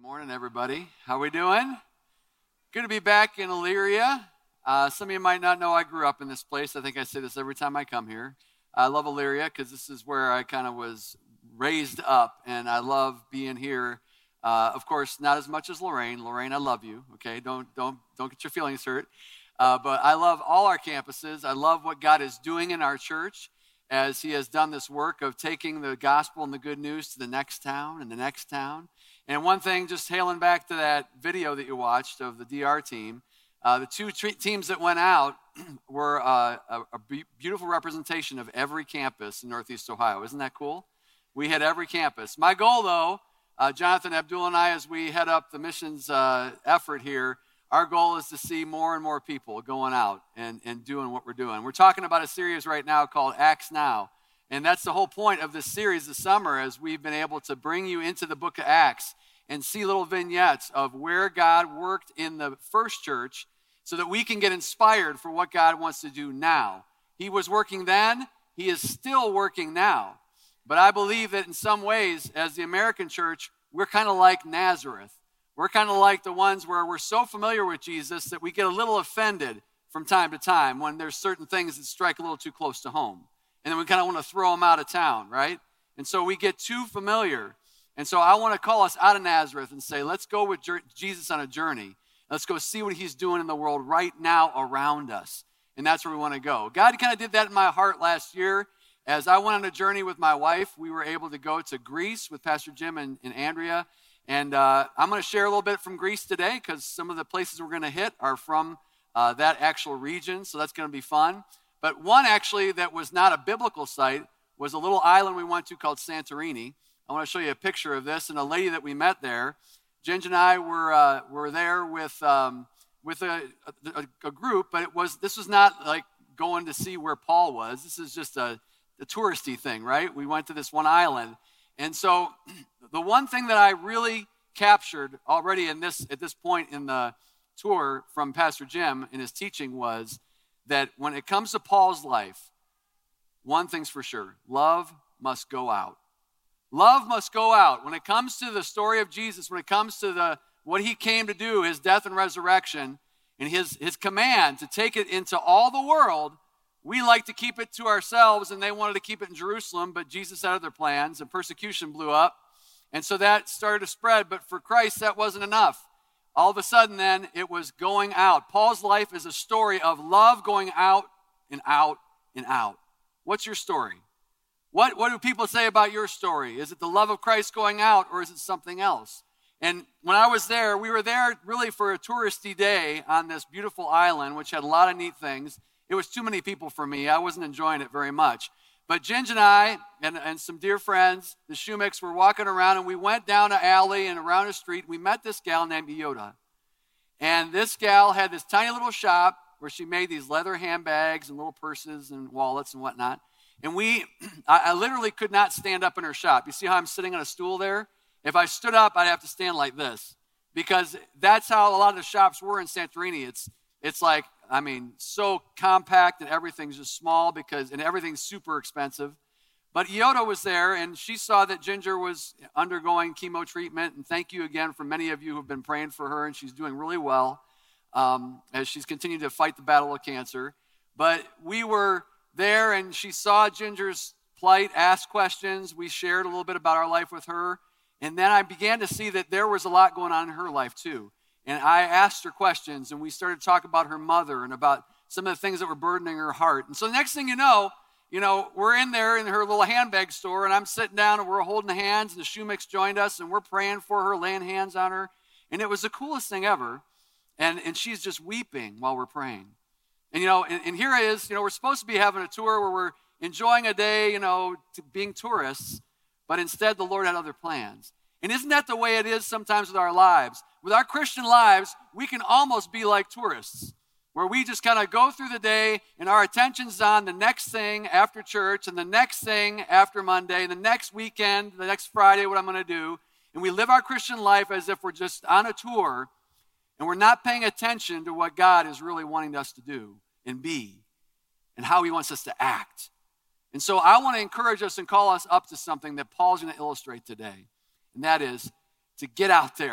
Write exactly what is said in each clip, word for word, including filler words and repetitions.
Morning, everybody. How we doing? Good to be back in Elyria. Uh, some of you might not know I grew up in this place. I think I say this every time I come here. I love Elyria because this is where I kind of was raised up, and I love being here. Uh, of course, not as much as Lorraine. Lorraine, I love you. Okay, don't don't don't get your feelings hurt. Uh, but I love all our campuses. I love what God is doing in our church as He has done this work of taking the gospel and the good news to the next town and the next town. And one thing, just hailing back to that video that you watched of the D R team, uh, the two tre- teams that went out were uh, a, a be- beautiful representation of every campus in Northeast Ohio. Isn't that cool? We had every campus. My goal, though, uh, Jonathan Abdul and I, as we head up the missions uh, effort here, our goal is to see more and more people going out and, and doing what we're doing. We're talking about a series right now called Acts Now. And that's the whole point of this series this summer, as we've been able to bring you into the book of Acts and see little vignettes of where God worked in the first church so that we can get inspired for what God wants to do now. He was working then. He is still working now. But I believe that in some ways, as the American church, we're kind of like Nazareth. We're kind of like the ones where we're so familiar with Jesus that we get a little offended from time to time when there's certain things that strike a little too close to home. And then we kind of want to throw them out of town, right? And so we get too familiar. And so I want to call us out of Nazareth and say, let's go with Jesus on a journey. Let's go see what He's doing in the world right now around us. And that's where we want to go. God kind of did that in my heart last year. As I went on a journey with my wife, we were able to go to Greece with Pastor Jim and, and Andrea. And uh, I'm going to share a little bit from Greece today because some of the places we're going to hit are from uh, that actual region. So that's going to be fun. But one actually that was not a biblical site was a little island we went to called Santorini. I want to show you a picture of this. And a lady that we met there, Ginger and I were uh, were there with um, with a, a, a group, but it was this was not like going to see where Paul was. This is just a, a touristy thing, right? We went to this one island. And so the one thing that I really captured already in this at this point in the tour from Pastor Jim in his teaching was that when it comes to Paul's life, one thing's for sure, love must go out. Love must go out. When it comes to the story of Jesus, when it comes to the what He came to do, His death and resurrection, and His, his command to take it into all the world, we like to keep it to ourselves, and they wanted to keep it in Jerusalem, but Jesus had other plans, and persecution blew up, and so that started to spread, but for Christ, that wasn't enough. All of a sudden, then, it was going out. Paul's life is a story of love going out and out and out. What's your story? What, what do people say about your story? Is it the love of Christ going out, or is it something else? And when I was there, we were there really for a touristy day on this beautiful island, which had a lot of neat things. It was too many people for me. I wasn't enjoying it very much. But Ginge and I and, and some dear friends, the Schumicks, were walking around, and we went down an alley and around a street. We met this gal named Iota. And this gal had this tiny little shop where she made these leather handbags and little purses and wallets and whatnot. And we, I, I literally could not stand up in her shop. You see how I'm sitting on a stool there? If I stood up, I'd have to stand like this because that's how a lot of the shops were in Santorini. It's it's like, I mean, so compact and everything's just small because, and everything's super expensive. But Iota was there, and she saw that Ginger was undergoing chemo treatment, and thank you again for many of you who've been praying for her, and she's doing really well um, as she's continuing to fight the battle of cancer. But we were there, and she saw Ginger's plight, asked questions. We shared a little bit about our life with her, and then I began to see that there was a lot going on in her life too. And I asked her questions, and we started to talk about her mother and about some of the things that were burdening her heart. And so the next thing you know, you know, we're in there in her little handbag store, and I'm sitting down, and we're holding hands, and the Schumicks joined us, and we're praying for her, laying hands on her. And it was the coolest thing ever. And, and she's just weeping while we're praying. And, you know, and, and here it is, you know, we're supposed to be having a tour where we're enjoying a day, you know, to being tourists, but instead the Lord had other plans. And isn't that the way it is sometimes with our lives? With our Christian lives, we can almost be like tourists, where we just kind of go through the day and our attention's on the next thing after church and the next thing after Monday and the next weekend, the next Friday, what I'm going to do. And we live our Christian life as if we're just on a tour and we're not paying attention to what God is really wanting us to do and be and how He wants us to act. And so I want to encourage us and call us up to something that Paul's going to illustrate today. And that is to get out there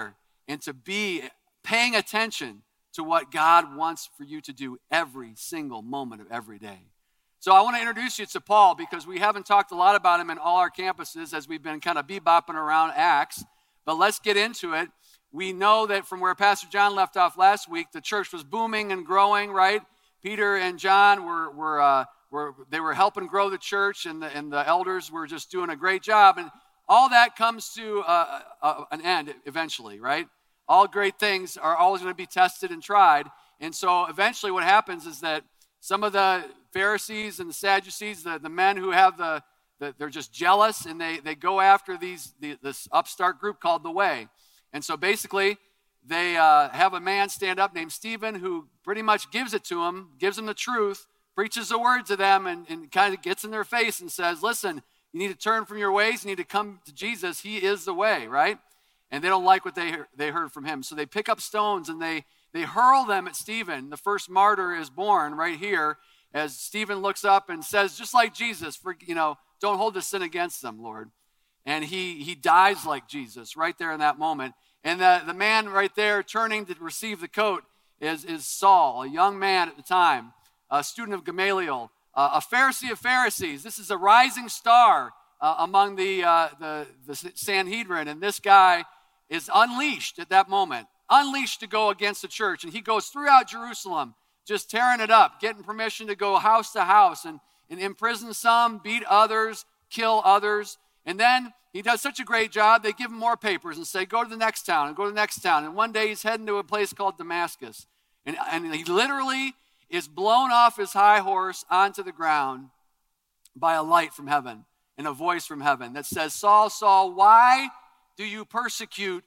and to be paying attention to what God wants for you to do every single moment of every day. So I want to introduce you to Paul because we haven't talked a lot about him in all our campuses as we've been kind of bebopping around Acts. But let's get into it. We know that from where Pastor John left off last week, the church was booming and growing, right? Peter and John were were uh, were they were helping grow the church, and the and the elders were just doing a great job. And all that comes to uh, uh, an end eventually, right? All great things are always going to be tested and tried. And so eventually, what happens is that some of the Pharisees and the Sadducees, the, the men who have the, the, they're just jealous, and they, they go after these the, this upstart group called The Way. And so basically, they uh, have a man stand up named Stephen who pretty much gives it to them, gives them the truth, preaches the word to them, and, and kind of gets in their face and says, listen, you need to turn from your ways, you need to come to Jesus, he is the way, right? And they don't like what they, they heard from him. So they pick up stones and they, they hurl them at Stephen. The first martyr is born right here, as Stephen looks up and says, just like Jesus, for, you know, don't hold this sin against them, Lord. And he he dies like Jesus right there in that moment. And the, the man right there turning to receive the coat is, is Saul, a young man at the time, a student of Gamaliel, uh, a Pharisee of Pharisees. This is a rising star uh, among the, uh, the, the Sanhedrin. And this guy is unleashed at that moment, unleashed to go against the church. And he goes throughout Jerusalem, just tearing it up, getting permission to go house to house and, and imprison some, beat others, kill others. And then he does such a great job, they give him more papers and say, go to the next town and go to the next town. And one day he's heading to a place called Damascus. And, and he literally is blown off his high horse onto the ground by a light from heaven and a voice from heaven that says, Saul, Saul, why do you persecute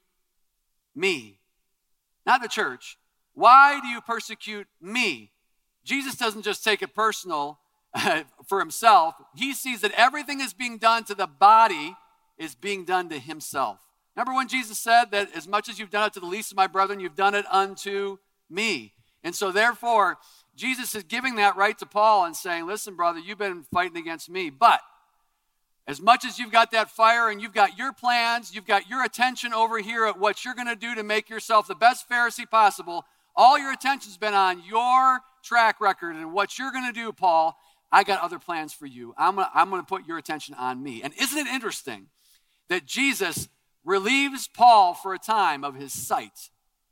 me? Not the church. Why do you persecute me? Jesus doesn't just take it personal for himself. He sees that everything is being done to the body is being done to himself. Remember when Jesus said that as much as you've done it to the least of my brethren, you've done it unto me. And so therefore, Jesus is giving that right to Paul and saying, listen, brother, you've been fighting against me, but as much as you've got that fire and you've got your plans, you've got your attention over here at what you're going to do to make yourself the best Pharisee possible, all your attention's been on your track record and what you're going to do, Paul. I got other plans for you. I'm going I'm to put your attention on me. And isn't it interesting that Jesus relieves Paul for a time of his sight,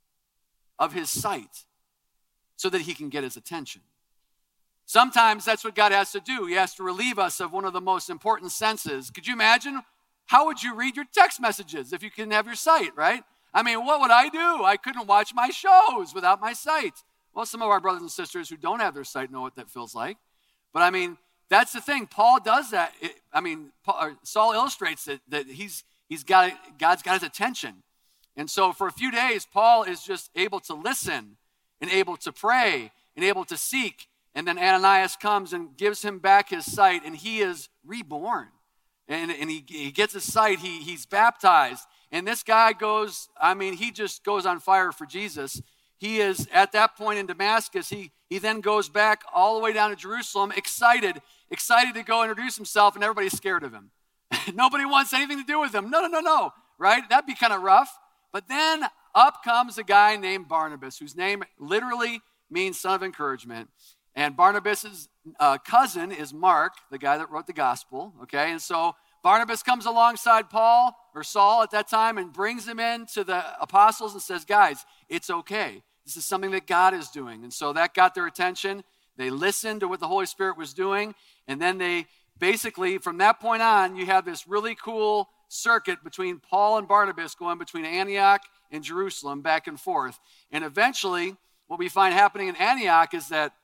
of his sight, so that he can get his attention? Sometimes that's what God has to do. He has to relieve us of one of the most important senses. Could you imagine? How would you read your text messages if you couldn't have your sight, right? I mean, what would I do? I couldn't watch my shows without my sight. Well, some of our brothers and sisters who don't have their sight know what that feels like. But I mean, that's the thing. Paul does that. It, I mean, Paul, Saul illustrates it, that he's he's got God's got his attention. And so for a few days, Paul is just able to listen and able to pray and able to seek. And then Ananias comes and gives him back his sight, and he is reborn. And, and he, he gets his sight. He, he's baptized. And this guy goes, I mean, he just goes on fire for Jesus. He is, at that point in Damascus, he, he then goes back all the way down to Jerusalem, excited, excited to go introduce himself, and everybody's scared of him. Nobody wants anything to do with him. No, no, no, no, right? That'd be kind of rough. But then up comes a guy named Barnabas, whose name literally means son of encouragement. And Barnabas' uh, cousin is Mark, the guy that wrote the gospel, okay? And so Barnabas comes alongside Paul, or Saul at that time, and brings him in to the apostles and says, guys, it's okay. This is something that God is doing. And so that got their attention. They listened to what the Holy Spirit was doing. And then they basically, from that point on, you have this really cool circuit between Paul and Barnabas going between Antioch and Jerusalem back and forth. And eventually, what we find happening in Antioch is that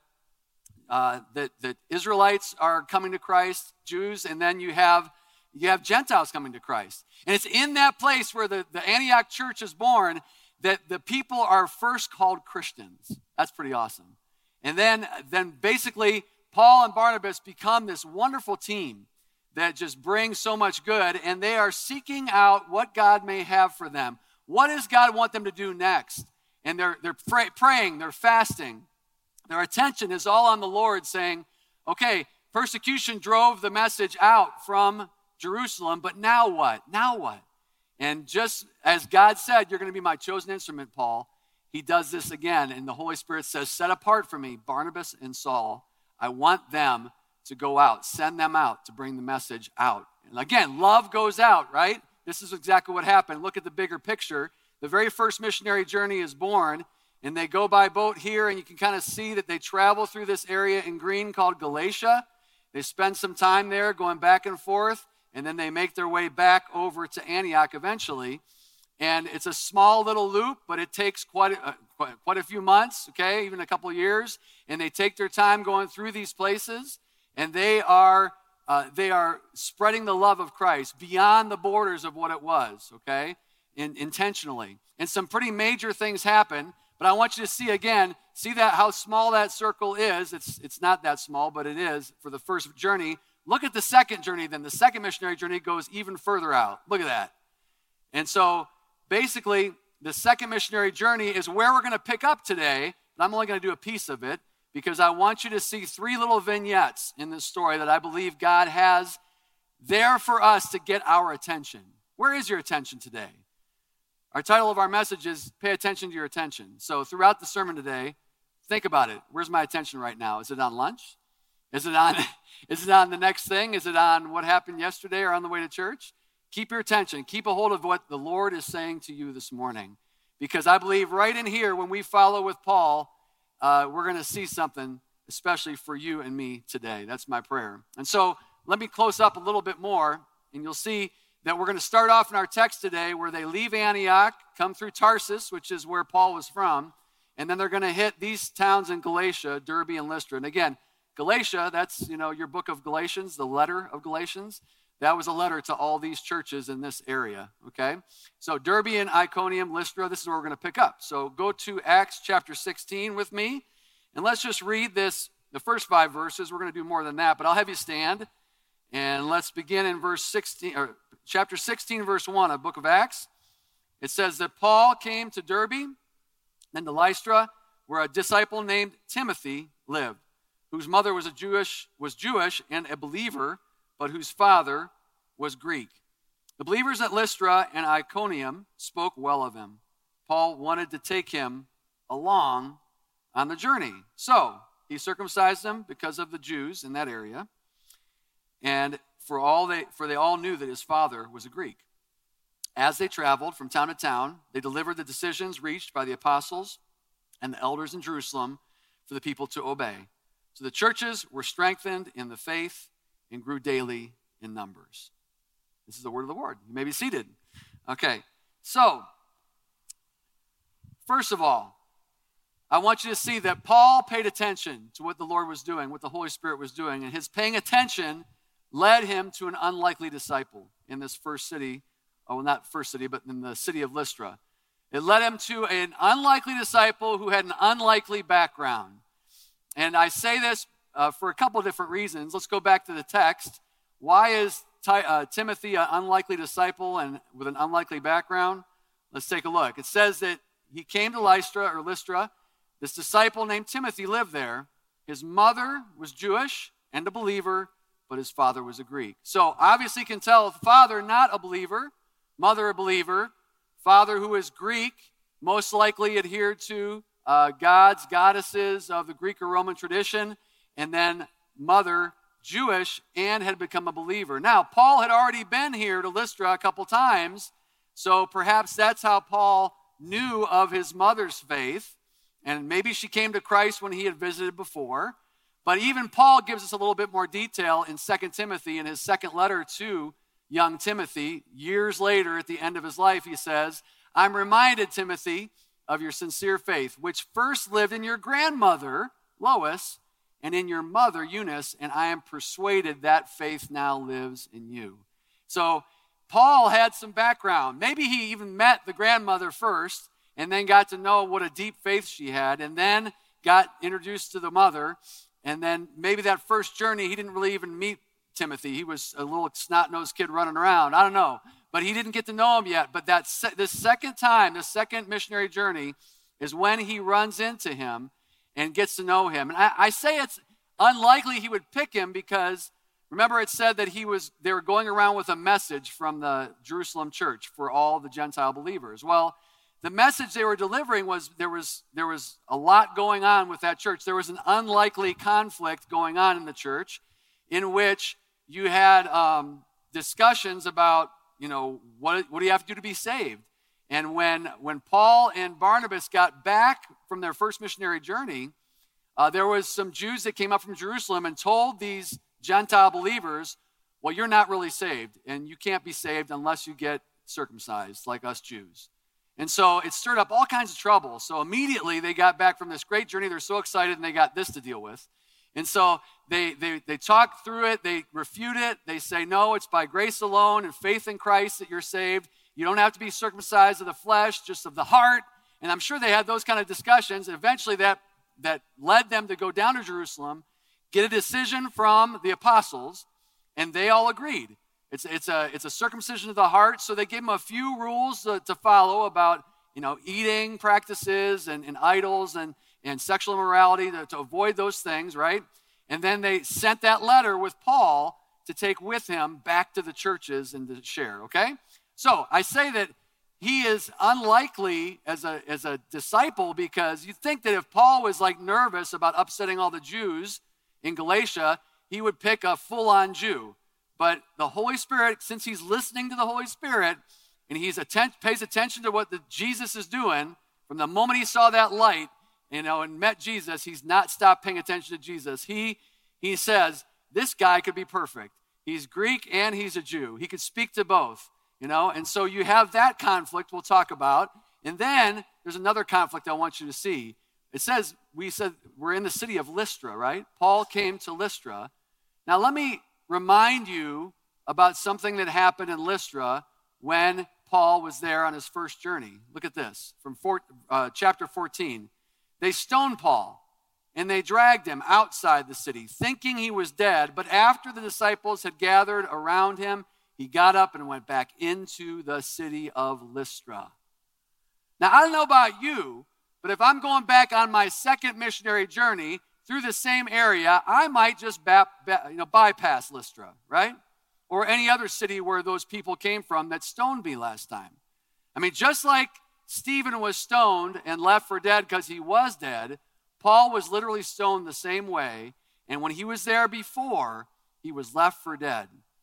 Uh, that, that Israelites are coming to Christ, Jews, and then you have you have Gentiles coming to Christ. And it's in that place where the, the Antioch church is born that the people are first called Christians. That's pretty awesome. And then, then basically, Paul and Barnabas become this wonderful team that just brings so much good, and they are seeking out what God may have for them. What does God want them to do next? And they're, they're pray, praying, they're fasting. Their attention is all on the Lord, saying, okay, persecution drove the message out from Jerusalem, but now what? Now what? And just as God said, you're going to be my chosen instrument, Paul, he does this again. And the Holy Spirit says, set apart for me Barnabas and Saul. I want them to go out. Send them out to bring the message out. And again, love goes out, right? This is exactly what happened. Look at the bigger picture. The very first missionary journey is born, and they go by boat here, and you can kind of see that they travel through this area in green called Galatia. They spend some time there going back and forth, and then they make their way back over to Antioch eventually. And it's a small little loop, but it takes quite a, uh, quite, quite a few months, okay, even a couple of years. And they take their time going through these places, and they are uh, they are spreading the love of Christ beyond the borders of what it was, okay, in, intentionally. And some pretty major things happen. But I want you to see again, see that how small that circle is. It's it's not that small, but it is for the first journey. Look at the second journey then. The second missionary journey goes even further out. Look at that. And so basically, the second missionary journey is where we're going to pick up today. But I'm only going to do a piece of it because I want you to see three little vignettes in this story that I believe God has there for us to get our attention. Where is your attention today? Our title of our message is Pay Attention to Your Attention. So throughout the sermon today, think about it. Where's my attention right now? Is it on lunch? Is it on, is it on the next thing? Is it on what happened yesterday or on the way to church? Keep your attention. Keep a hold of what the Lord is saying to you this morning. Because I believe right in here, when we follow with Paul, uh, we're going to see something, especially for you and me today. That's my prayer. And so let me close up a little bit more, and you'll see that we're going to start off in our text today where they leave Antioch, come through Tarsus, which is where Paul was from, and then they're going to hit these towns in Galatia, Derbe and Lystra. And again, Galatia, that's, you know, your book of Galatians, the letter of Galatians. That was a letter to all these churches in this area, okay? So Derbe and Iconium, Lystra, this is where we're going to pick up. So go to Acts chapter sixteen with me, and let's just read this, the first five verses. We're going to do more than that, but I'll have you stand. And let's begin in verse sixteen, or chapter sixteen, verse one of the book of Acts. It says that Paul came to Derbe, then to Lystra, where a disciple named Timothy lived, whose mother was a Jewish, was Jewish and a believer, but whose father was Greek. The believers at Lystra and Iconium spoke well of him. Paul wanted to take him along on the journey. So he circumcised them because of the Jews in that area. And for all they for they all knew that his father was a Greek. As they traveled from town to town, they delivered the decisions reached by the apostles and the elders in Jerusalem for the people to obey. So the churches were strengthened in the faith and grew daily in numbers. This is the word of the Lord. You may be seated. Okay, so first of all, I want you to see that Paul paid attention to what the Lord was doing, what the Holy Spirit was doing, and his paying attention led him to an unlikely disciple in this first city, oh, well, not first city, but in the city of Lystra. It led him to an unlikely disciple who had an unlikely background. And I say this uh, for a couple of different reasons. Let's go back to the text. Why is Ty, uh, Timothy an unlikely disciple and with an unlikely background? Let's take a look. It says that he came to Lystra or Lystra. This disciple named Timothy lived there. His mother was Jewish and a believer, but his father was a Greek. So obviously you can tell father not a believer, mother a believer, father who is Greek, most likely adhered to uh, gods, goddesses of the Greek or Roman tradition, and then mother Jewish and had become a believer. Now, Paul had already been here to Lystra a couple times, so perhaps that's how Paul knew of his mother's faith, and maybe she came to Christ when he had visited before. But even Paul gives us a little bit more detail in Second Timothy, in his second letter to young Timothy. Years later, at the end of his life, he says, I'm reminded, Timothy, of your sincere faith, which first lived in your grandmother, Lois, and in your mother, Eunice, and I am persuaded that faith now lives in you. So Paul had some background. Maybe he even met the grandmother first and then got to know what a deep faith she had, and then got introduced to the mother. And then maybe that first journey, he didn't really even meet Timothy. He was a little snot-nosed kid running around. I don't know. But he didn't get to know him yet. But that se- the second time, the second missionary journey, is when he runs into him and gets to know him. And I, I say it's unlikely he would pick him because Remember, it said that he was they were going around with a message from the Jerusalem church for all the Gentile believers. Well, the message they were delivering was there was there was a lot going on with that church. There was an unlikely conflict going on in the church in which you had um, discussions about, you know, what, what do you have to do to be saved? And when, when Paul and Barnabas got back from their first missionary journey, uh, there was some Jews that came up from Jerusalem and told these Gentile believers, well, you're not really saved, and you can't be saved unless you get circumcised like us Jews. And so it stirred up all kinds of trouble. So immediately they got back from this great journey. They're so excited, and they got this to deal with. And so they, they, they talk through it. They refute it. They say, no, it's by grace alone and faith in Christ that you're saved. You don't have to be circumcised of the flesh, just of the heart. And I'm sure they had those kind of discussions. And eventually that, that led them to go down to Jerusalem, get a decision from the apostles, and they all agreed. It's, it's, a, it's a circumcision of the heart. So they gave them a few rules to, to follow about, you know, eating practices and, and idols and, and sexual immorality, to, to avoid those things, right? And then they sent that letter with Paul to take with him back to the churches and to share, okay? So I say that he is unlikely as a, as a disciple, because you think that if Paul was like nervous about upsetting all the Jews in Galatia, he would pick a full-on Jew. But the Holy Spirit, since he's listening to the Holy Spirit and he atten- pays attention to what the Jesus is doing, from the moment he saw that light, you know, and met Jesus, he's not stopped paying attention to Jesus. He, he says, this guy could be perfect. He's Greek and he's a Jew. He could speak to both, you know. And so you have that conflict we'll talk about. And then there's another conflict I want you to see. It says, we said we're in the city of Lystra, right? Paul came to Lystra. Now let me remind you about something that happened in Lystra when Paul was there on his first journey. Look at this from four, uh, chapter fourteen. They stoned Paul and they dragged him outside the city, thinking he was dead. But after the disciples had gathered around him, he got up and went back into the city of Lystra. Now, I don't know about you, but if I'm going back on my second missionary journey through the same area, I might just ba- ba- you know, bypass Lystra, right? Or any other city where those people came from that stoned me last time. I mean, just like Stephen was stoned and left for dead because he was dead, Paul was literally stoned the same way. And when he was there before, he was left for dead.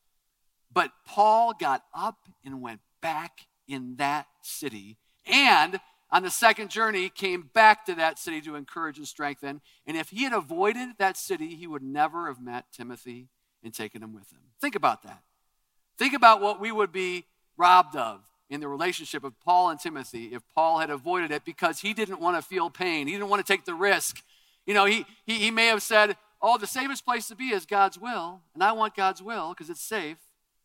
But Paul got up and went back in that city. And on the second journey, came back to that city to encourage and strengthen. And if he had avoided that city, he would never have met Timothy and taken him with him. Think about that. Think about what we would be robbed of in the relationship of Paul and Timothy if Paul had avoided it because he didn't want to feel pain. He didn't want to take the risk. You know, he, he, he may have said, oh, the safest place to be is God's will, and I want God's will because it's safe.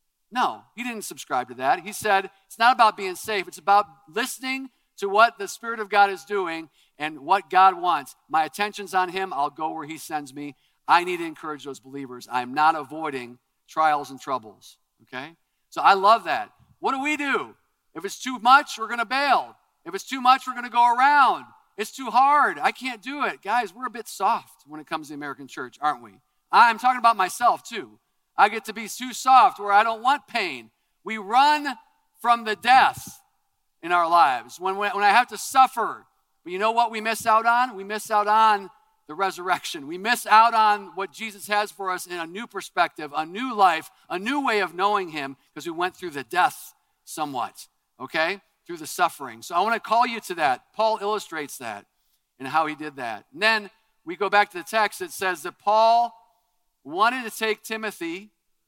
No, he didn't subscribe to that. He said, it's not about being safe. It's about listening to what the Spirit of God is doing and what God wants. My attention's on him. I'll go where he sends me. I need to encourage those believers. I'm not avoiding trials and troubles, okay? So I love that. What do we do? If it's too much, we're going to bail. If it's too much, we're going to go around. It's too hard. I can't do it. Guys, we're a bit soft when it comes to the American church, aren't we? I'm talking about myself too. I get to be too soft where I don't want pain. We run from the death in our lives when, when I have to suffer. But you know what we miss out on? We miss out on the resurrection. We miss out on what Jesus has for us in a new perspective, a new life, a new way of knowing him because we went through the death somewhat, okay, through the suffering. So I want to call you to that. Paul illustrates that and how he did that. And then we go back to the text. It says that Paul wanted to take Timothy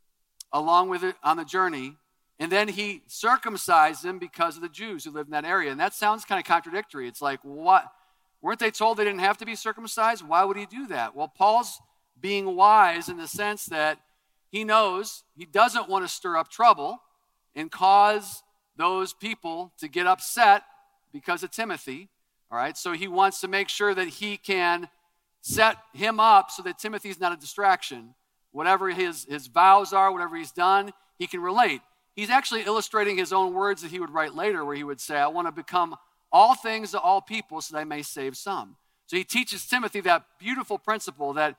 along with it on the journey, and then he circumcised him because of the Jews who lived in that area. And that sounds kind of contradictory. It's like, what? Weren't they told they didn't have to be circumcised? Why would he do that? Well, Paul's being wise in the sense that he knows he doesn't want to stir up trouble and cause those people to get upset because of Timothy. All right, so he wants to make sure that he can set him up so that Timothy's not a distraction. Whatever his, his vows are, whatever he's done, he can relate. He's actually illustrating his own words that he would write later where he would say, I want to become all things to all people so that I may save some. So he teaches Timothy that beautiful principle that,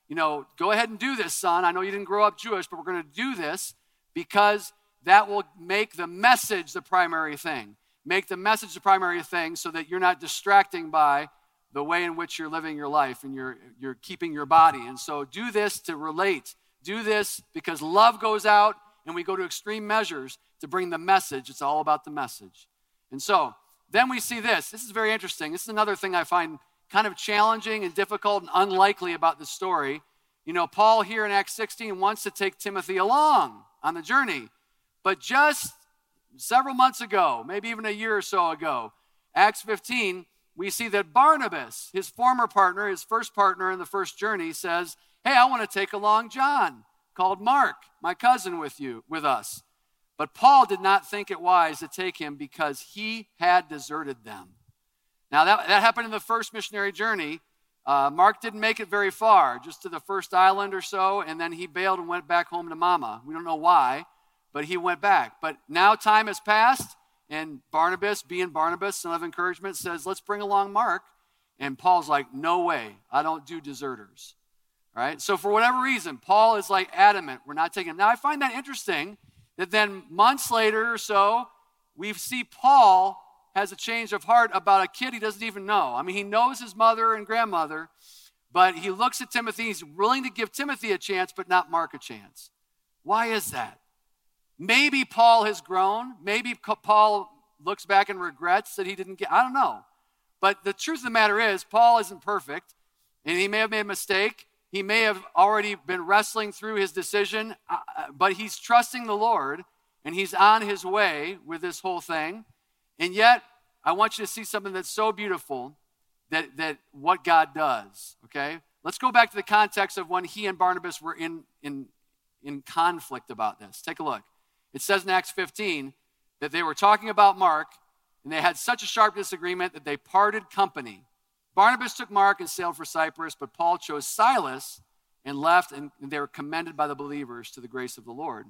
you know, go ahead and do this, son. I know you didn't grow up Jewish, but we're going to do this because that will make the message the primary thing. Make the message the primary thing so that you're not distracting by the way in which you're living your life and you're, you're keeping your body. And so do this to relate. Do this because love goes out and we go to extreme measures to bring the message. It's all about the message. And so then we see this. This is very interesting. This is another thing I find kind of challenging and difficult and unlikely about this story. You know, Paul here in Acts sixteen wants to take Timothy along on the journey. But just several months ago, maybe even a year or so ago, Acts fifteen, we see that Barnabas, his former partner, his first partner in the first journey, says, hey, I want to take along John, called Mark, my cousin, with you, with us. But Paul did not think it wise to take him because he had deserted them. Now, that, that happened in the first missionary journey. Uh, Mark didn't make it very far, just to the first island or so, and then he bailed and went back home to mama. We don't know why, but he went back. But now time has passed, and Barnabas, being Barnabas, son of encouragement, says, let's bring along Mark. And Paul's like, no way, I don't do deserters. All right? So for whatever reason, Paul is like adamant, we're not taking him. Now, I find that interesting that then months later or so, we see Paul has a change of heart about a kid he doesn't even know. I mean, he knows his mother and grandmother, but he looks at Timothy. He's willing to give Timothy a chance, but not Mark a chance. Why is that? Maybe Paul has grown. Maybe Paul looks back and regrets that he didn't get, I don't know. But the truth of the matter is, Paul isn't perfect, and he may have made a mistake. He may have already been wrestling through his decision, but he's trusting the Lord, and he's on his way with this whole thing. And yet, I want you to see something that's so beautiful, that, that what God does, okay? Let's go back to the context of when he and Barnabas were in, in, in conflict about this. Take a look. It says in Acts fifteen that they were talking about Mark, and they had such a sharp disagreement that they parted company. Barnabas took Mark and sailed for Cyprus, but Paul chose Silas and left, and they were commended by the believers to the grace of the Lord.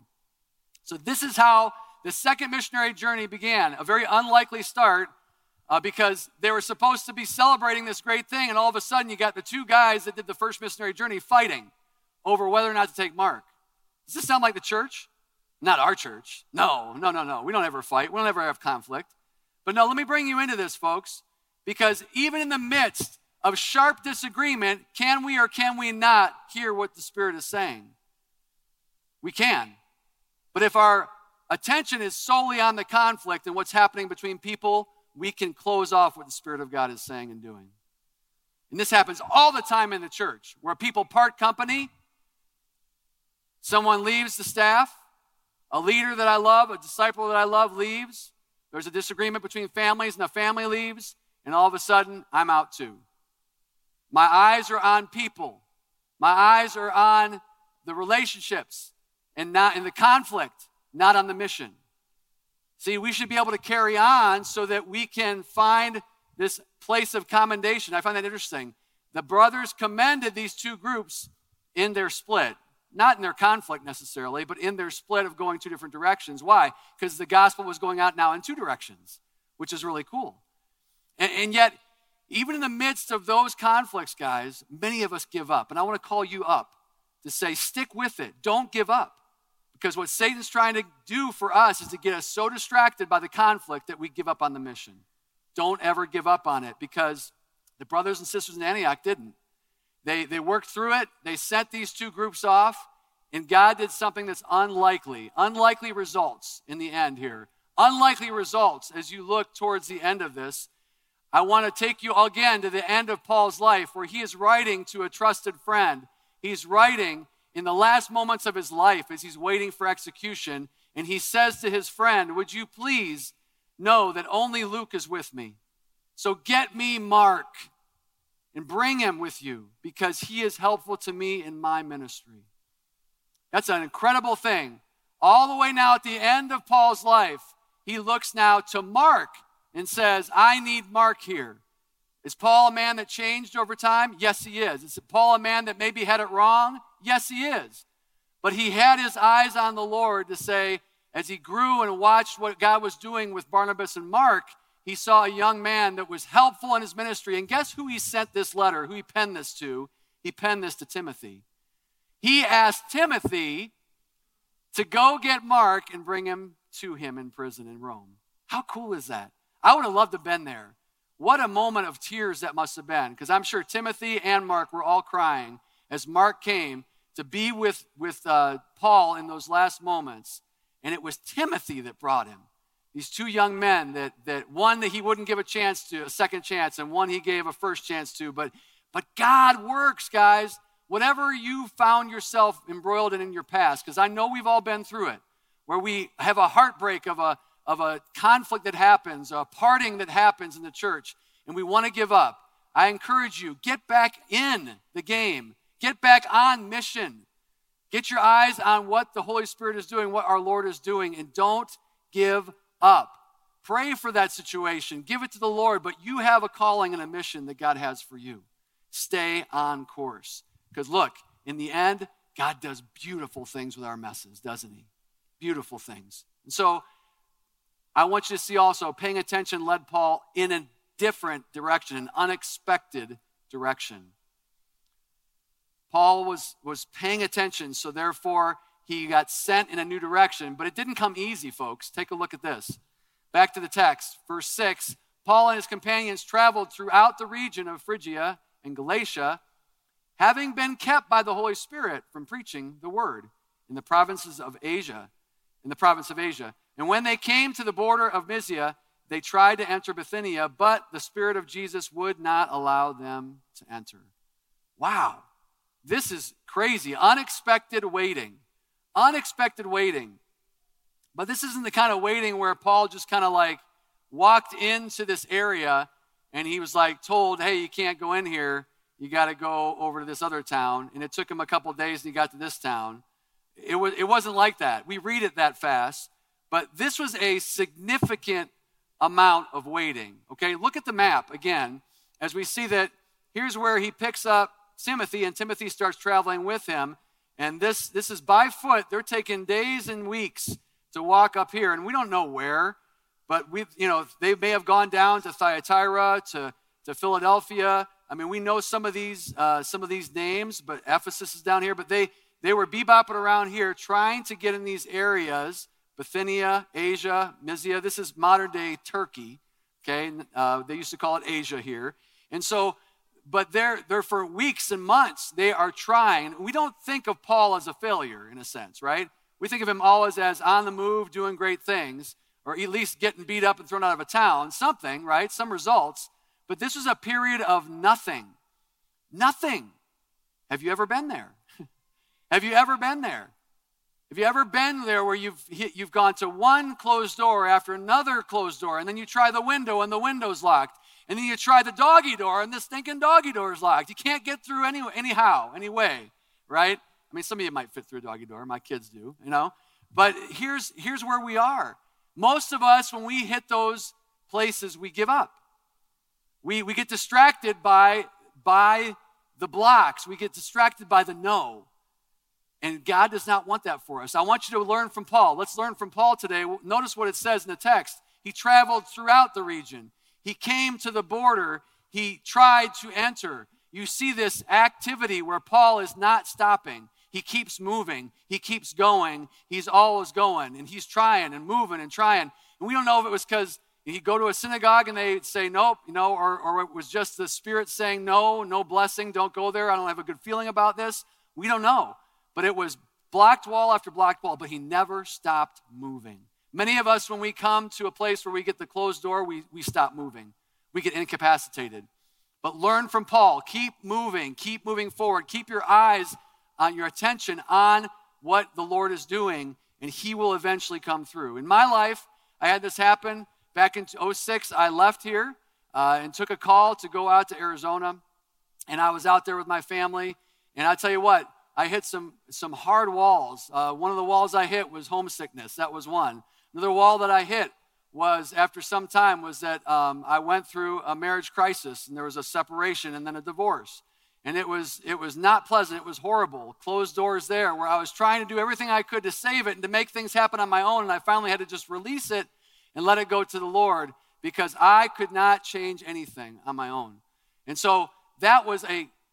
So this is how the second missionary journey began, a very unlikely start uh, because they were supposed to be celebrating this great thing, and all of a sudden you got the two guys that did the first missionary journey fighting over whether or not to take Mark. Does this sound like the church? Not our church. No, no, no, no. We don't ever fight. We don't ever have conflict. But no, let me bring you into this, folks, because even in the midst of sharp disagreement, can we or can we not hear what the Spirit is saying? We can. But if our attention is solely on the conflict and what's happening between people, we can close off what the Spirit of God is saying and doing. And this happens all the time in the church, where people part company, someone leaves the staff, a leader that I love, a disciple that I love leaves, there's a disagreement between families and the family leaves, and all of a sudden, I'm out too. My eyes are on people. My eyes are on the relationships and not in the conflict, not on the mission. See, we should be able to carry on so that we can find this place of commendation. I find that interesting. The brothers commended these two groups in their split. Not in their conflict necessarily, but in their split of going two different directions. Why? Because the gospel was going out now in two directions, which is really cool. And, and yet, even in the midst of those conflicts, guys, many of us give up. And I want to call you up to say, stick with it. Don't give up. Because what Satan's trying to do for us is to get us so distracted by the conflict that we give up on the mission. Don't ever give up on it, because the brothers and sisters in Antioch didn't. They, they worked through it. They sent these two groups off, and God did something that's unlikely. Unlikely results in the end here. Unlikely results as you look towards the end of this. I want to take you again to the end of Paul's life, where he is writing to a trusted friend. He's writing in the last moments of his life as he's waiting for execution, and he says to his friend, would you please know that only Luke is with me? So get me Mark and bring him with you, because he is helpful to me in my ministry. That's an incredible thing. All the way now at the end of Paul's life, he looks now to Mark and says, I need Mark here. Is Paul a man that changed over time? Yes, he is. Is Paul a man that maybe had it wrong? Yes, he is. But he had his eyes on the Lord to say, as he grew and watched what God was doing with Barnabas and Mark, he saw a young man that was helpful in his ministry. And guess who he sent this letter, who he penned this to? He penned this to Timothy. he asked Timothy to go get Mark and bring him to him in prison in Rome. How cool is that? I would have loved to have been there. What a moment of tears that must have been, because I'm sure Timothy and Mark were all crying as Mark came to be with, with uh, Paul in those last moments. And it was Timothy that brought him. These two young men, that, that one that he wouldn't give a chance to, a second chance, and one he gave a first chance to. But, but God works, guys. Whatever you found yourself embroiled in in your past, because I know we've all been through it, where we have a heartbreak of a, of a conflict that happens, a parting that happens in the church, and we want to give up. I encourage you, get back in the game. Get back on mission. Get your eyes on what the Holy Spirit is doing, what our Lord is doing, and don't give up. Pray for that situation. Give it to the Lord, but you have a calling and a mission that God has for you. Stay on course. Because look, in the end, God does beautiful things with our messes, doesn't he? Beautiful things. And so I want you to see also, paying attention led Paul in a different direction, an unexpected direction. Paul was, was paying attention, so therefore he got sent in a new direction, but it didn't come easy, folks. Take a look at this. Back to the text, verse six, Paul and his companions traveled throughout the region of Phrygia and Galatia, having been kept by the Holy Spirit from preaching the word in the provinces of Asia, in the province of Asia. And when they came to the border of Mysia, they tried to enter Bithynia, but the Spirit of Jesus would not allow them to enter. Wow, this is crazy. Unexpected waiting. Unexpected waiting. But this isn't the kind of waiting where Paul just kind of like walked into this area and he was like told, hey, you can't go in here. You got to go over to this other town. And it took him a couple days and he got to this town. It, was, it wasn't like that. We read it that fast. But this was a significant amount of waiting. Okay, look at the map again as we see that here's where he picks up Timothy, and Timothy starts traveling with him. And this, this is by foot. They're taking days and weeks to walk up here. And we don't know where, but we, you know, they may have gone down to Thyatira, to, to Philadelphia. I mean, we know some of these uh, some of these names, but Ephesus is down here. But they, they were bebopping around here trying to get in these areas, Bithynia, Asia, Mysia. This is modern-day Turkey, okay? Uh, they used to call it Asia here. And so, but they're, they're for weeks and months, they are trying. We don't think of Paul as a failure, in a sense, right? We think of him always as on the move, doing great things, or at least getting beat up and thrown out of a town, something, right? Some results. But this was a period of nothing. Nothing. Have you ever been there? Have you ever been there? Have you ever been there where you've you've gone to one closed door after another closed door, and then you try the window and the window's locked, and then you try the doggy door and the stinking doggy door is locked. You can't get through any anyhow, any way, right? I mean, some of you might fit through a doggy door. My kids do, you know. But here's here's where we are. Most of us, when we hit those places, we give up. We we get distracted by by the blocks. We get distracted by the no. And God does not want that for us. I want you to learn from Paul. Let's learn from Paul today. Notice what it says in the text. He traveled throughout the region. He came to the border. He tried to enter. You see this activity where Paul is not stopping. He keeps moving. He keeps going. He's always going. And he's trying and moving and trying. And we don't know if it was because he'd go to a synagogue and they'd say nope, you know, or, or it was just the Spirit saying no, no blessing, don't go there. I don't have a good feeling about this. We don't know. But it was blocked wall after blocked wall, but he never stopped moving. Many of us, when we come to a place where we get the closed door, we, we stop moving. We get incapacitated. But learn from Paul. Keep moving. Keep moving forward. Keep your eyes on your attention on what the Lord is doing, and he will eventually come through. In my life, I had this happen. Back in oh six, I left here uh, and took a call to go out to Arizona, and I was out there with my family, and I tell you what, I hit some some hard walls. Uh, one of the walls I hit was homesickness. That was one. Another wall that I hit was, after some time, was that um, I went through a marriage crisis, and there was a separation and then a divorce. And it was it was not pleasant. It was horrible. Closed doors there, where I was trying to do everything I could to save it and to make things happen on my own, and I finally had to just release it and let it go to the Lord, because I could not change anything on my own. And so that was a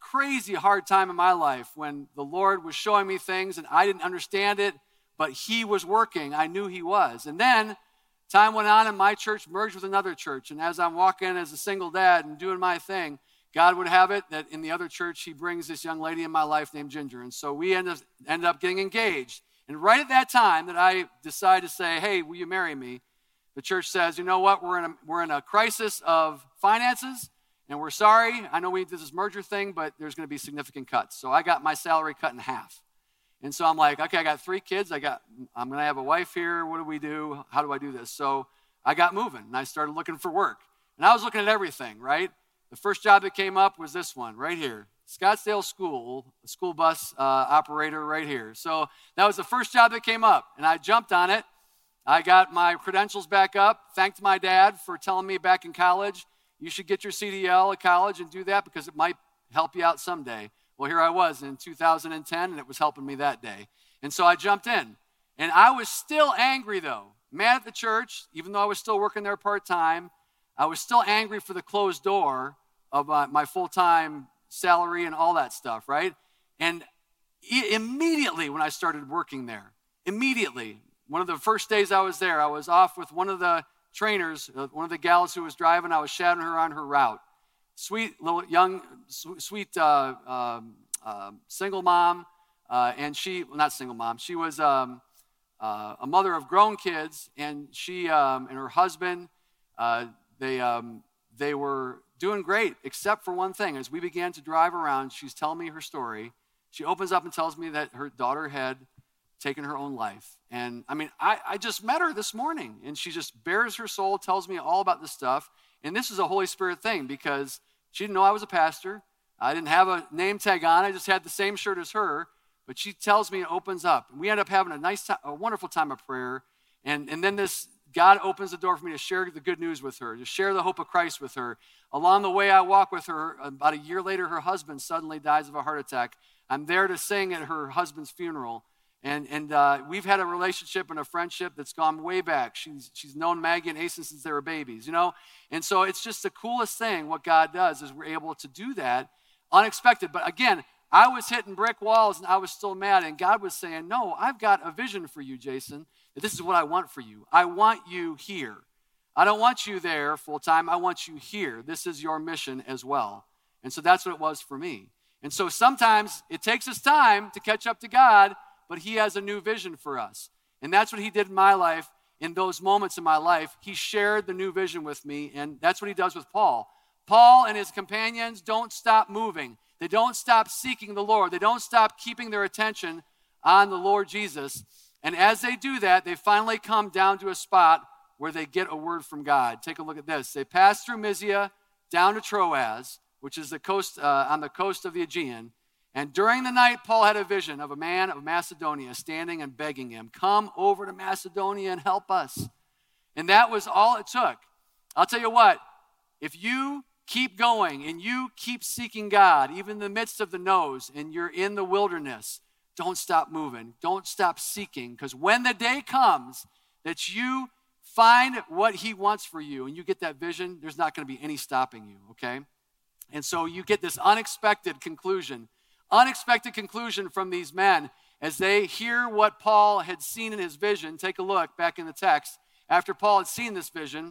crazy hard time in my life when the Lord was showing me things and I didn't understand it, but he was working. I knew he was. And then time went on and my church merged with another church. And as I'm walking as a single dad and doing my thing, God would have it that in the other church, he brings this young lady in my life named Ginger. And so we ended up, ended up getting engaged. And right at that time that I decided to say, hey, will you marry me? The church says, you know what, we're in a, we're in a crisis of finances, and we're sorry. I know we did this merger thing, but there's going to be significant cuts. So I got my salary cut in half. And so I'm like, okay, I got three kids. I got, I'm going to have a wife here. What do we do? How do I do this? So I got moving, and I started looking for work. And I was looking at everything, right? The first job that came up was this one right here. Scottsdale School, a school bus uh, operator right here. So that was the first job that came up, and I jumped on it. I got my credentials back up, thanked my dad for telling me back in college, you should get your C D L at college and do that because it might help you out someday. Well, here I was in two thousand ten, and it was helping me that day. And so I jumped in. And I was still angry, though. Mad at the church, even though I was still working there part-time. I was still angry for the closed door of uh, my full-time salary and all that stuff, right? And I- immediately when I started working there, immediately, one of the first days I was there, I was off with one of the trainers, uh, one of the gals who was driving. I was shadowing her on her route. Sweet little young, sweet uh, um, uh, single mom, uh, and she, well, not single mom, she was um, uh, a mother of grown kids, and she um, and her husband, uh, they um, they were doing great, except for one thing. As we began to drive around, she's telling me her story. She opens up and tells me that her daughter had taken her own life. And I mean, I, I just met her this morning, and she just bears her soul, tells me all about this stuff. And this is a Holy Spirit thing because she didn't know I was a pastor. I didn't have a name tag on. I just had the same shirt as her. But she tells me and opens up. And we end up having a nice time, a wonderful time of prayer. And, and then this, God opens the door for me to share the good news with her, to share the hope of Christ with her. Along the way I walk with her, about a year later, her husband suddenly dies of a heart attack. I'm there to sing at her husband's funeral. And and uh, we've had a relationship and a friendship that's gone way back. She's she's known Maggie and Asen since they were babies, you know? And so it's just the coolest thing what God does is we're able to do that unexpected. But again, I was hitting brick walls and I was still mad. And God was saying, no, I've got a vision for you, Jason. This is what I want for you. I want you here. I don't want you there full time. I want you here. This is your mission as well. And so that's what it was for me. And so sometimes it takes us time to catch up to God, but he has a new vision for us. And that's what he did in my life in those moments in my life. He shared the new vision with me, and that's what he does with Paul. Paul and his companions don't stop moving. They don't stop seeking the Lord. They don't stop keeping their attention on the Lord Jesus. And as they do that, they finally come down to a spot where they get a word from God. Take a look at this. They pass through Mysia down to Troas, which is the coast uh, on the coast of the Aegean. And during the night, Paul had a vision of a man of Macedonia standing and begging him, come over to Macedonia and help us. And that was all it took. I'll tell you what, if you keep going and you keep seeking God, even in the midst of the no's, and you're in the wilderness, don't stop moving. Don't stop seeking. Because when the day comes that you find what he wants for you and you get that vision, there's not going to be any stopping you, okay? And so you get this unexpected conclusion Unexpected conclusion from these men as they hear what Paul had seen in his vision. Take a look back in the text. After Paul had seen this vision,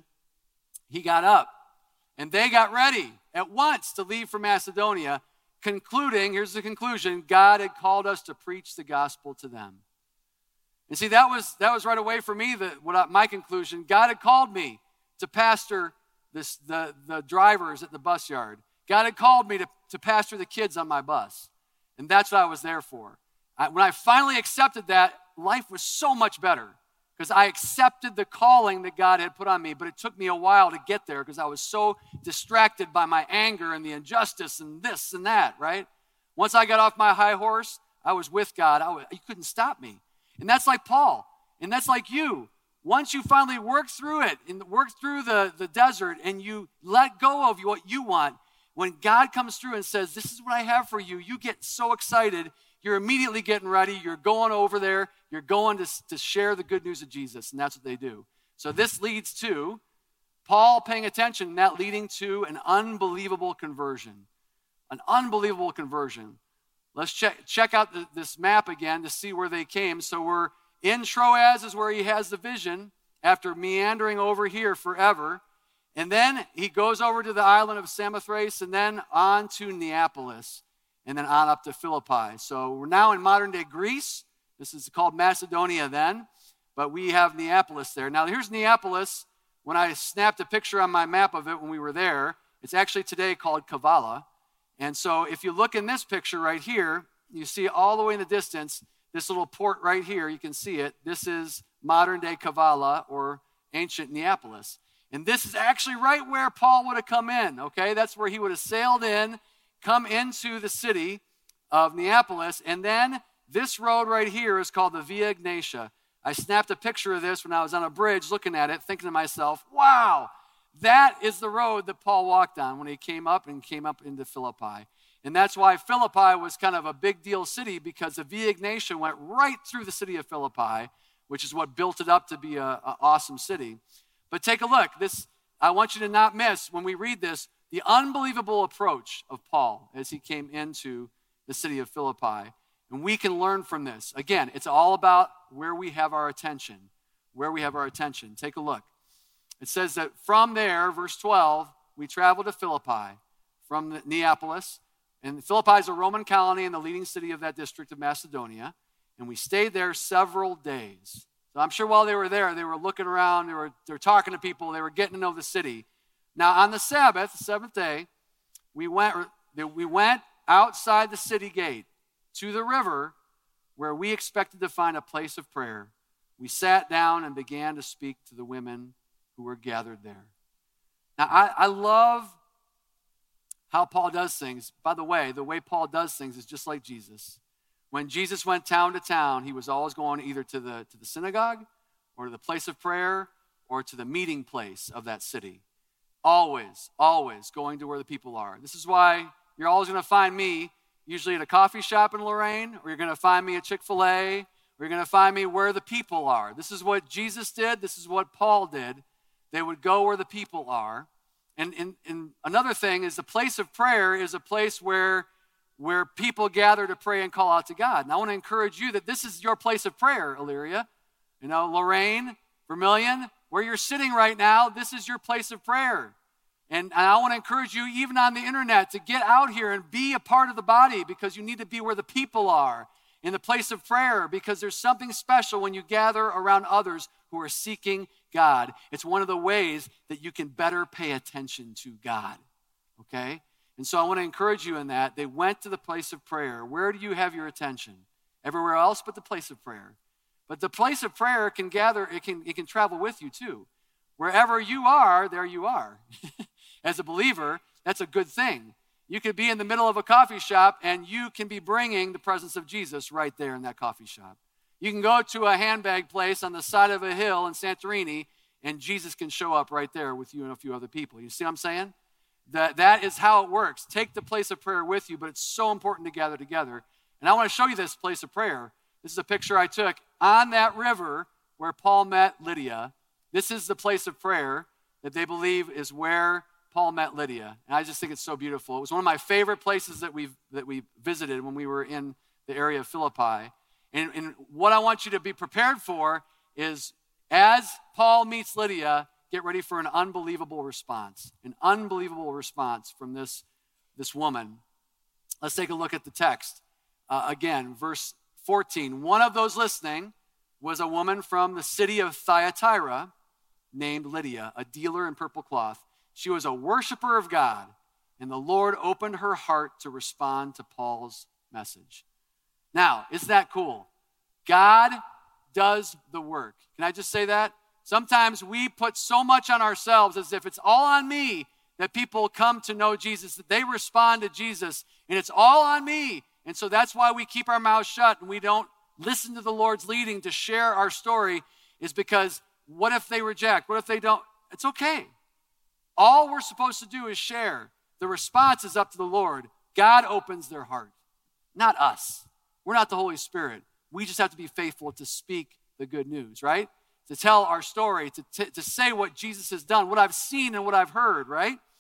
he got up and they got ready at once to leave for Macedonia, concluding, here's the conclusion, God had called us to preach the gospel to them. And see, that was that was right away for me, the, what I, my conclusion. God had called me to pastor this, the, the drivers at the bus yard. God had called me to, to pastor the kids on my bus. And that's what I was there for. I, when I finally accepted that, life was so much better because I accepted the calling that God had put on me, but it took me a while to get there because I was so distracted by my anger and the injustice and this and that, right? Once I got off my high horse, I was with God. I was, you couldn't stop me. And that's like Paul, and that's like you. Once you finally work through it and work through the, the desert and you let go of what you want, when God comes through and says, this is what I have for you, you get so excited, you're immediately getting ready, you're going over there, you're going to, to share the good news of Jesus, and that's what they do. So this leads to Paul paying attention, and that leading to an unbelievable conversion. An unbelievable conversion. Let's check, check out the, this map again to see where they came. So we're in Troas is where he has the vision after meandering over here forever. And then he goes over to the island of Samothrace and then on to Neapolis and then on up to Philippi. So we're now in modern-day Greece. This is called Macedonia then, but we have Neapolis there. Now here's Neapolis. When I snapped a picture on my map of it when we were there, it's actually today called Kavala. And so if you look in this picture right here, you see all the way in the distance, this little port right here, you can see it. This is modern-day Kavala or ancient Neapolis. And this is actually right where Paul would have come in, okay? That's where he would have sailed in, come into the city of Neapolis, and then this road right here is called the Via Egnatia. I snapped a picture of this when I was on a bridge looking at it, thinking to myself, wow, that is the road that Paul walked on when he came up and came up into Philippi. And that's why Philippi was kind of a big deal city, because the Via Egnatia went right through the city of Philippi, which is what built it up to be an awesome city. But take a look. This, I want you to not miss, when we read this, the unbelievable approach of Paul as he came into the city of Philippi. And we can learn from this. Again, it's all about where we have our attention. Where we have our attention. Take a look. It says that from there, verse twelve, we traveled to Philippi from Neapolis. And Philippi is a Roman colony and the leading city of that district of Macedonia. And we stayed there several days. So I'm sure while they were there, they were looking around, they were, they were talking to people, they were getting to know the city. Now on the Sabbath, the seventh day, we went, we went outside the city gate to the river where we expected to find a place of prayer. We sat down and began to speak to the women who were gathered there. Now, I, I love how Paul does things. By the way, the way Paul does things is just like Jesus. When Jesus went town to town, he was always going either to the, to the synagogue or to the place of prayer or to the meeting place of that city. Always, always going to where the people are. This is why you're always going to find me usually at a coffee shop in Lorraine, or you're going to find me at Chick-fil-A, or you're going to find me where the people are. This is what Jesus did. This is what Paul did. They would go where the people are. And, and, and another thing is the place of prayer is a place where, where people gather to pray and call out to God. And I want to encourage you that this is your place of prayer, Elyria. You know, Lorraine, Vermilion, where you're sitting right now, this is your place of prayer. And I want to encourage you, even on the internet, to get out here and be a part of the body, because you need to be where the people are, in the place of prayer, because there's something special when you gather around others who are seeking God. It's one of the ways that you can better pay attention to God, okay? And so I want to encourage you in that. They went to the place of prayer. Where do you have your attention? Everywhere else but the place of prayer. But the place of prayer can gather, it can, it can travel with you too. Wherever you are, there you are. As a believer, that's a good thing. You could be in the middle of a coffee shop and you can be bringing the presence of Jesus right there in that coffee shop. You can go to a handbag place on the side of a hill in Santorini and Jesus can show up right there with you and a few other people. You see what I'm saying? That, that is how it works. Take the place of prayer with you, but it's so important to gather together. And I want to show you this place of prayer. This is a picture I took on that river where Paul met Lydia. This is the place of prayer that they believe is where Paul met Lydia. And I just think it's so beautiful. It was one of my favorite places that we that we visited when we were in the area of Philippi. And, and what I want you to be prepared for is, as Paul meets Lydia, get ready for an unbelievable response. An unbelievable response from this, this woman. Let's take a look at the text. Uh, again, verse fourteen. One of those listening was a woman from the city of Thyatira named Lydia, a dealer in purple cloth. She was a worshiper of God, and the Lord opened her heart to respond to Paul's message. Now, isn't that cool? God does the work. Can I just say that? Sometimes we put so much on ourselves as if it's all on me that people come to know Jesus, that they respond to Jesus, and it's all on me. And so that's why we keep our mouths shut and we don't listen to the Lord's leading to share our story, is because what if they reject? What if they don't? It's okay. All we're supposed to do is share. The response is up to the Lord. God opens their heart, not us. We're not the Holy Spirit. We just have to be faithful to speak the good news, right? To tell our story, to, t- to say what Jesus has done, what I've seen and what I've heard, right?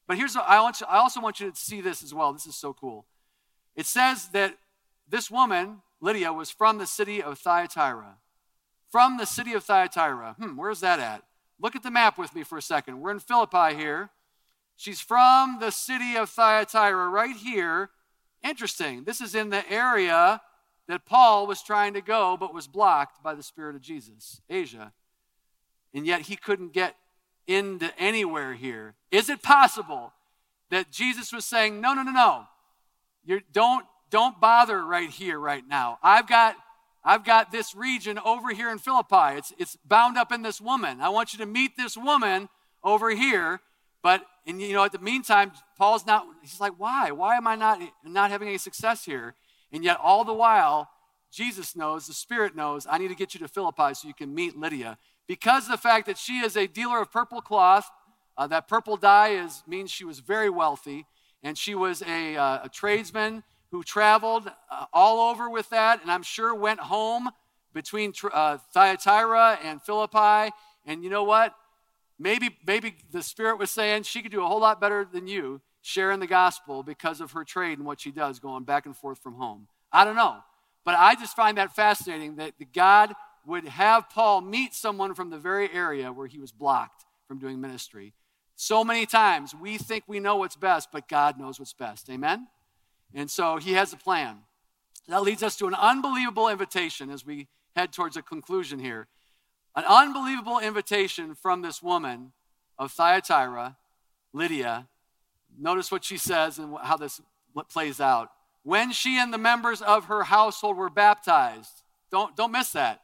But here's, I, want you, I also want you to see this as well. This is so cool. It says that this woman, Lydia, was from the city of Thyatira. From the city of Thyatira. Hmm, where's that at? Look at the map with me for a second. We're in Philippi here. She's from the city of Thyatira right here. Interesting. This is in the area that Paul was trying to go but was blocked by the Spirit of Jesus, Asia. And yet he couldn't get into anywhere here. Is it possible that Jesus was saying, no, no, no, no. You don't, don't bother right here, right now. I've got, I've got this region over here in Philippi. It's, it's bound up in this woman. I want you to meet this woman over here. But, and you know, at the meantime, Paul's not, he's like, why? Why am I not, not having any success here? And yet all the while, Jesus knows, the Spirit knows, I need to get you to Philippi so you can meet Lydia. Because of the fact that she is a dealer of purple cloth, uh, that purple dye is, means she was very wealthy, and she was a, uh, a tradesman who traveled uh, all over with that, and I'm sure went home between uh, Thyatira and Philippi. And you know what? Maybe, maybe the Spirit was saying she could do a whole lot better than you sharing the gospel because of her trade and what she does going back and forth from home. I don't know. But I just find that fascinating that God would have Paul meet someone from the very area where he was blocked from doing ministry. So many times we think we know what's best, but God knows what's best. Amen? And so he has a plan. That leads us to an unbelievable invitation as we head towards a conclusion here. An unbelievable invitation from this woman of Thyatira, Lydia. Notice what she says and how this plays out. When she and the members of her household were baptized, don't, don't miss that.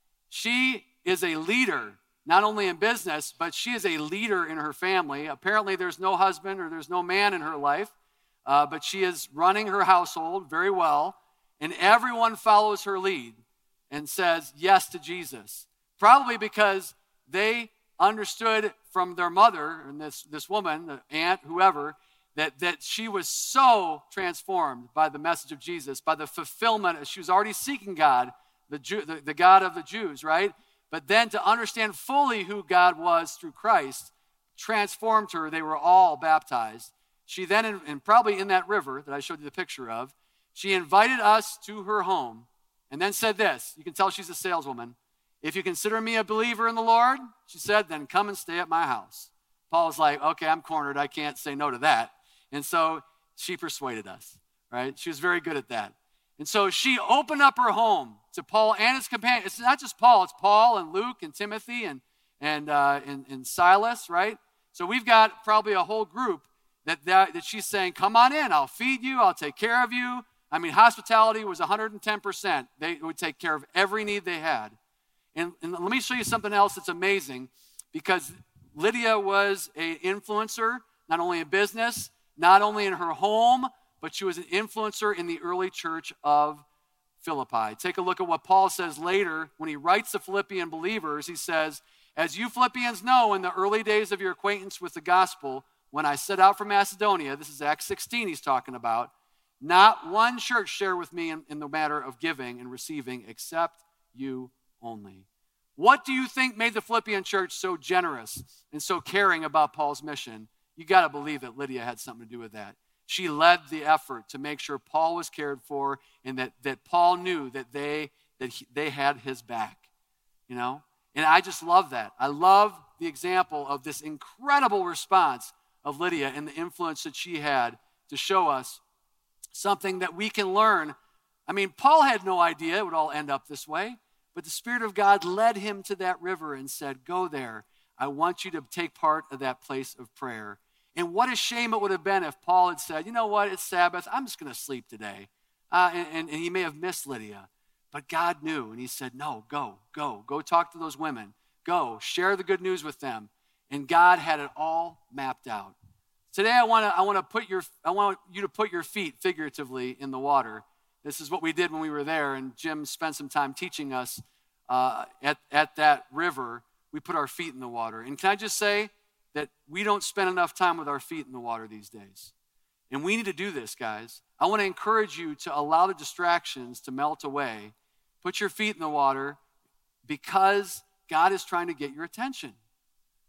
She is a leader, not only in business, but she is a leader in her family. Apparently there's no husband or there's no man in her life, uh, but she is running her household very well, and everyone follows her lead and says yes to Jesus. Probably because they understood from their mother, and this, this woman, the aunt, whoever, that, that she was so transformed by the message of Jesus, by the fulfillment. She was already seeking God, the, Jew, the, the God of the Jews, right? But then to understand fully who God was through Christ transformed her. They were all baptized. She then, and probably in that river that I showed you the picture of, she invited us to her home and then said this. You can tell she's a saleswoman. If you consider me a believer in the Lord, she said, then come and stay at my house. Paul's like, okay, I'm cornered. I can't say no to that. And so she persuaded us, right? She was very good at that. And so she opened up her home to Paul and his companions. It's not just Paul. It's Paul and Luke and Timothy and, and, uh, and, and Silas, right? So we've got probably a whole group that, that, that she's saying, come on in. I'll feed you. I'll take care of you. I mean, hospitality was one hundred ten percent. They would take care of every need they had. And, and let me show you something else that's amazing, because Lydia was an influencer, not only in business, not only in her home, but she was an influencer in the early church of Philippi. Take a look at what Paul says later when he writes the Philippian believers. He says, as you Philippians know, in the early days of your acquaintance with the gospel, when I set out from Macedonia, this is Acts sixteen he's talking about, not one church shared with me in, in the matter of giving and receiving except you only. What do you think made the Philippian church so generous and so caring about Paul's mission? You got to believe that Lydia had something to do with that. She led the effort to make sure Paul was cared for, and that, that Paul knew that they that he, they had his back, you know? And I just love that. I love the example of this incredible response of Lydia and the influence that she had to show us something that we can learn. I mean, Paul had no idea it would all end up this way, but the Spirit of God led him to that river and said, go there. I want you to take part of that place of prayer. And what a shame it would have been if Paul had said, you know what, it's Sabbath, I'm just going to sleep today. Uh, and, and, and he may have missed Lydia. But God knew, and he said, no, go, go. Go talk to those women. Go, share the good news with them. And God had it all mapped out. Today I want to I want to put your I want you to put your feet figuratively in the water. This is what we did when we were there, and Jim spent some time teaching us uh, at, at that river. We put our feet in the water. And can I just say that we don't spend enough time with our feet in the water these days. And we need to do this, guys. I want to encourage you to allow the distractions to melt away. Put your feet in the water because God is trying to get your attention.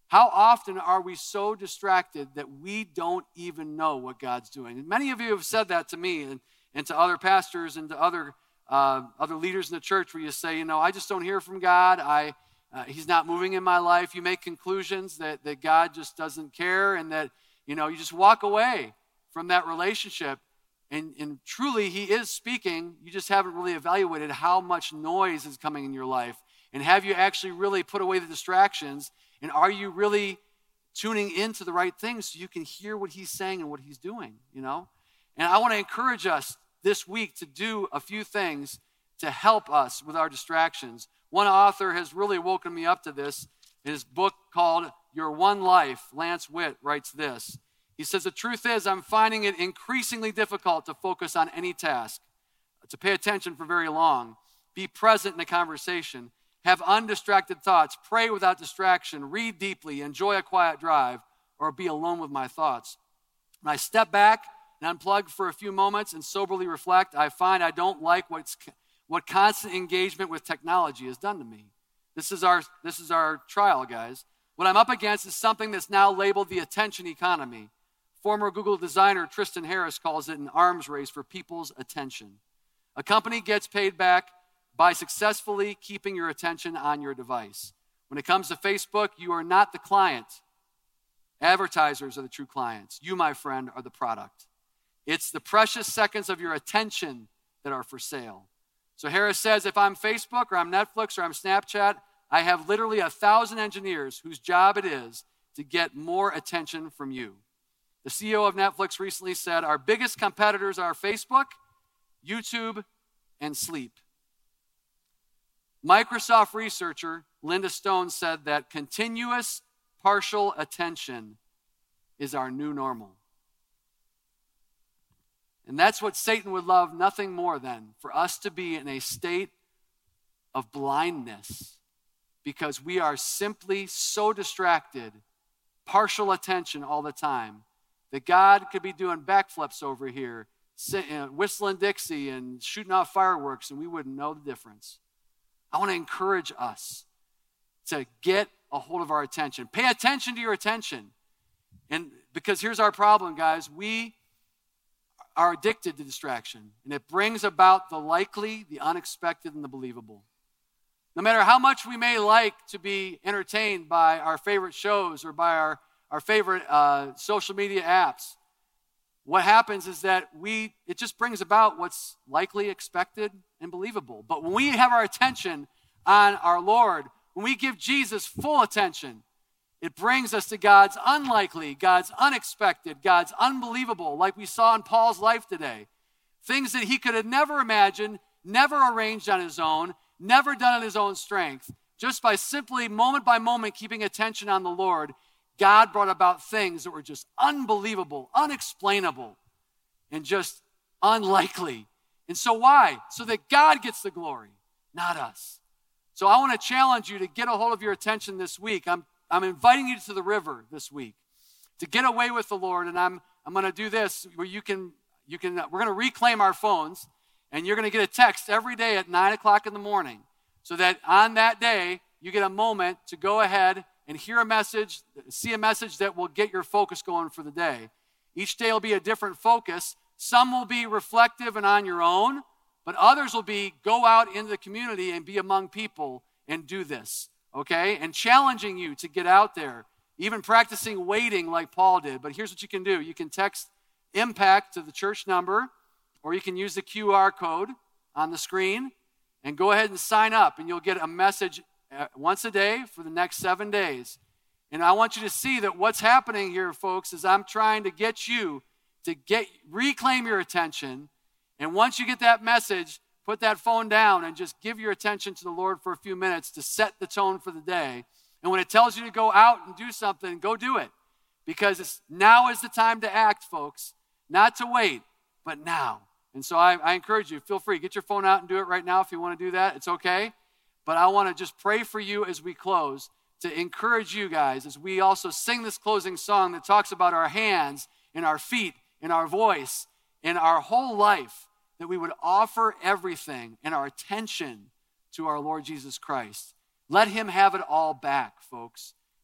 How often are we so distracted that we don't even know what God's doing? And many of you have said that to me and, and to other pastors and to other uh, other leaders in the church, where you say, you know, I just don't hear from God. I uh, He's not moving in my life. You make conclusions that, that God just doesn't care, and that, you know, you just walk away from that relationship. And, and truly, he is speaking. You just haven't really evaluated how much noise is coming in your life. And have you actually really put away the distractions? And are you really tuning into the right things so you can hear what he's saying and what he's doing, you know? And I want to encourage us this week to do a few things to help us with our distractions. One author has really woken me up to this. In his book called Your One Life, Lance Witt writes this. He says, the truth is, I'm finding it increasingly difficult to focus on any task, to pay attention for very long, be present in a conversation, have undistracted thoughts, pray without distraction, read deeply, enjoy a quiet drive, or be alone with my thoughts. When I step back and unplug for a few moments and soberly reflect, I find I don't like what's, what constant engagement with technology has done to me. This is our, this is our trial, guys. What I'm up against is something that's now labeled the attention economy. Former Google designer Tristan Harris calls it an arms race for people's attention. A company gets paid back by successfully keeping your attention on your device. When it comes to Facebook, you are not the client. Advertisers are the true clients. You, my friend, are the product. It's the precious seconds of your attention that are for sale. So Harris says, if I'm Facebook or I'm Netflix or I'm Snapchat, I have literally a thousand engineers whose job it is to get more attention from you. The C E O of Netflix recently said, our biggest competitors are Facebook, YouTube, and sleep. Microsoft researcher Linda Stone said that continuous partial attention is our new normal. And that's what Satan would love nothing more than, for us to be in a state of blindness, because we are simply so distracted, partial attention all the time, that God could be doing backflips over here, whistling Dixie and shooting off fireworks, and we wouldn't know the difference. I want to encourage us to get a hold of our attention. Pay attention to your attention. And because here's our problem, guys. We are addicted to distraction, and it brings about the likely, the unexpected, and the believable. No matter how much we may like to be entertained by our favorite shows or by our our favorite uh, social media apps, what happens is that we, it just brings about what's likely, expected, and believable. But when we have our attention on our Lord, when we give Jesus full attention, it brings us to God's unlikely, God's unexpected, God's unbelievable, like we saw in Paul's life today. Things that he could have never imagined, never arranged on his own, never done in his own strength. Just by simply, moment by moment, keeping attention on the Lord, God brought about things that were just unbelievable, unexplainable, and just unlikely. And so why? So that God gets the glory, not us. So I want to challenge you to get a hold of your attention this week. I'm, I'm inviting you to the river this week to get away with the Lord. And I'm, I'm going to do this where you can, you can, we're going to reclaim our phones, and you're going to get a text every day at nine o'clock in the morning, so that on that day, you get a moment to go ahead and hear a message, see a message that will get your focus going for the day. Each day will be a different focus. Some will be reflective and on your own, but others will be go out into the community and be among people and do this, okay? And challenging you to get out there, even practicing waiting like Paul did. But here's what you can do. You can text IMPACT to the church number, or you can use the Q R code on the screen and go ahead and sign up, and you'll get a message once a day for the next seven days. And I want you to see that what's happening here, folks, is I'm trying to get you to get reclaim your attention. And once you get that message, put that phone down and just give your attention to the Lord for a few minutes to set the tone for the day. And when it tells you to go out and do something, go do it. Because it's, now is the time to act, folks. Not to wait, but now. And so I, I encourage you, feel free. Get your phone out and do it right now if you want to do that. It's okay. But I want to just pray for you as we close, to encourage you guys as we also sing this closing song that talks about our hands and our feet and our voice and our whole life, that we would offer everything and our attention to our Lord Jesus Christ. Let him have it all back, folks,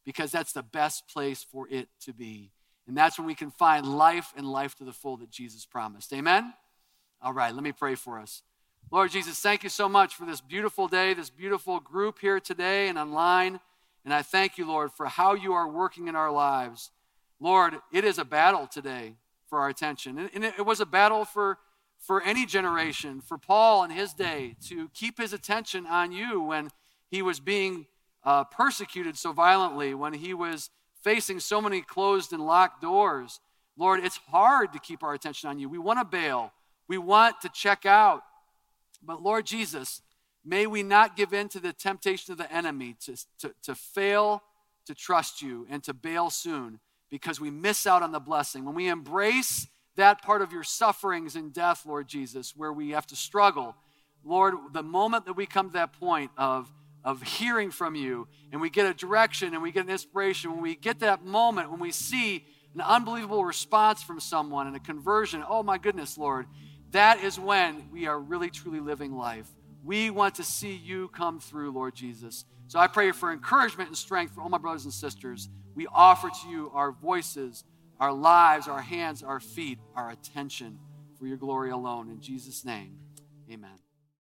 because that's the best place for it to be. And that's when we can find life and life to the full that Jesus promised. Amen? All right, let me pray for us. Lord Jesus, thank you so much for this beautiful day, this beautiful group here today and online. And I thank you, Lord, for how you are working in our lives. Lord, it is a battle today for our attention. And it was a battle for, for any generation, for Paul in his day, to keep his attention on you when he was being uh, persecuted so violently, when he was facing so many closed and locked doors. Lord, it's hard to keep our attention on you. We want to bail. We want to check out. But Lord Jesus, may we not give in to the temptation of the enemy to, to, to fail to trust you and to bail soon, because we miss out on the blessing. When we embrace that part of your sufferings and death, Lord Jesus, where we have to struggle, Lord, the moment that we come to that point of, of hearing from you and we get a direction and we get an inspiration, when we get that moment, when we see an unbelievable response from someone and a conversion, oh my goodness, Lord, that is when we are really, truly living life. We want to see you come through, Lord Jesus. So I pray for encouragement and strength for all my brothers and sisters. We offer to you our voices, our lives, our hands, our feet, our attention for your glory alone. In Jesus' name, amen.